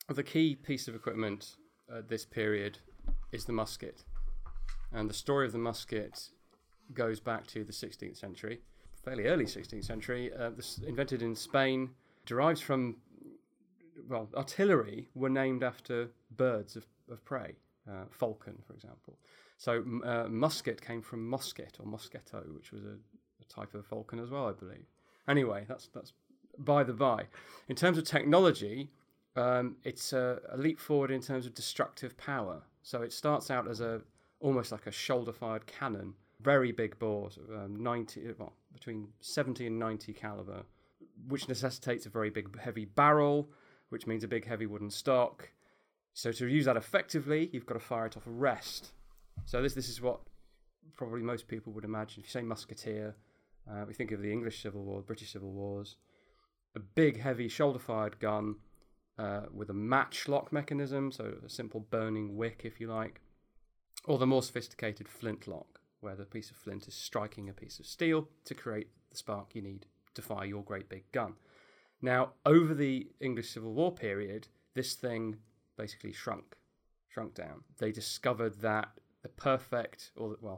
The key piece of equipment at this period is the musket. And the story of the musket goes back to the 16th century, fairly early 16th century. Invented in Spain, derives from, well, artillery were named after birds of prey, falcon, for example. So musket came from mosquet or moschetto, which was a type of falcon as well, I believe. Anyway, that's by the by. In terms of technology, it's a leap forward in terms of destructive power. So it starts out as almost like a shoulder-fired cannon, very big bores, between 70 and 90 caliber, which necessitates a very big, heavy barrel, which means a big, heavy wooden stock. So to use that effectively, you've got to fire it off a rest. So this is what probably most people would imagine. If you say musketeer, we think of the English Civil War, British Civil Wars, a big, heavy, shoulder-fired gun with a matchlock mechanism, so a simple burning wick, if you like, or the more sophisticated flintlock, where the piece of flint is striking a piece of steel to create the spark you need to fire your great big gun. Now, over the English Civil War period, this thing basically shrunk down. They discovered that the perfect,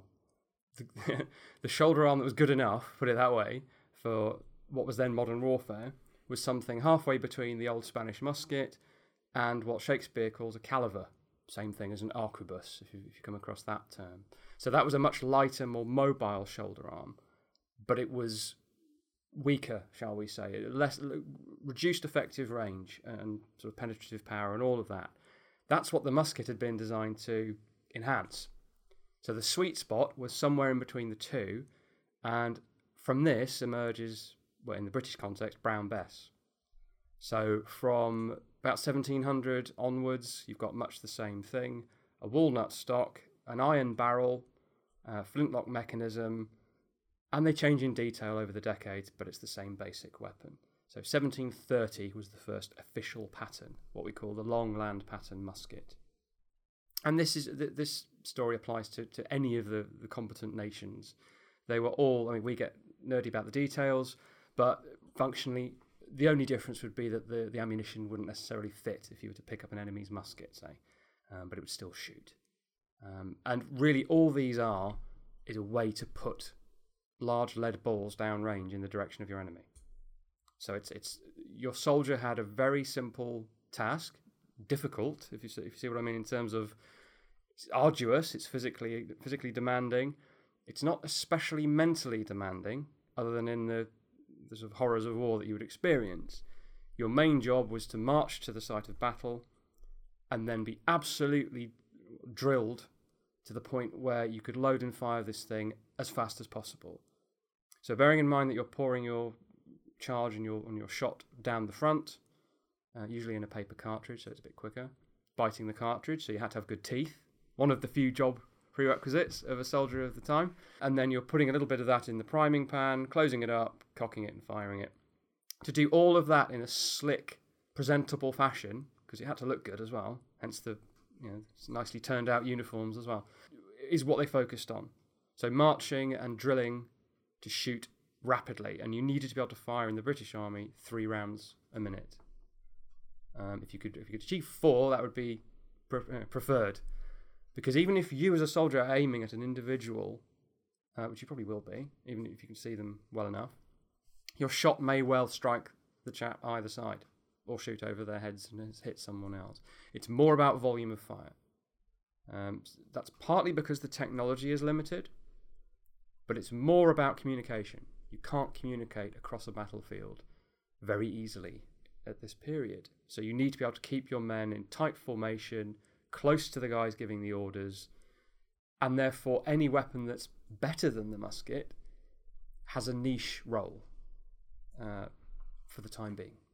the shoulder arm that was good enough, put it that way, for what was then modern warfare, was something halfway between the old Spanish musket and what Shakespeare calls a caliver. Same thing as an arquebus, if you come across that term. So that was a much lighter, more mobile shoulder arm, but it was weaker, shall we say, less reduced effective range and sort of penetrative power and all of that. That's what the musket had been designed to enhance. So the sweet spot was somewhere in between the two, and from this emerges, well, in the British context, Brown Bess. So from about 1700 onwards, you've got much the same thing: a walnut stock, an iron barrel, flintlock mechanism, and they change in detail over the decades, but it's the same basic weapon. So 1730 was the first official pattern, what we call the Longland pattern musket. And this story applies to any of the competent nations. They were all, we get nerdy about the details, but functionally, the only difference would be that the ammunition wouldn't necessarily fit if you were to pick up an enemy's musket, say, but it would still shoot. And really all these is a way to put large lead balls downrange in the direction of your enemy. So it's your soldier had a very simple task, difficult, if you see what I mean, in terms of it's arduous, it's physically demanding. It's not especially mentally demanding, other than in the sort of horrors of war that you would experience. Your main job was to march to the site of battle and then be absolutely drilled to the point where you could load and fire this thing as fast as possible. So bearing in mind that you're pouring your charge and your shot down the front, usually in a paper cartridge, so it's a bit quicker, biting the cartridge, so you had to have good teeth, one of the few job prerequisites of a soldier of the time, and then you're putting a little bit of that in the priming pan, closing it up, cocking it and firing it. To do all of that in a slick, presentable fashion, because it had to look good as well, hence the nicely turned out uniforms as well, is what they focused on. So marching and drilling to shoot rapidly, and you needed to be able to fire in the British Army 3 rounds a minute. If you could achieve 4, that would be preferred, because even if you as a soldier are aiming at an individual, which you probably will be, even if you can see them well enough, your shot may well strike the chap either side or shoot over their heads and hit someone else. It's more about volume of fire. That's partly because the technology is limited, but it's more about communication. You can't communicate across a battlefield very easily at this period. So you need to be able to keep your men in tight formation, close to the guys giving the orders, and therefore any weapon that's better than the musket has a niche role for the time being.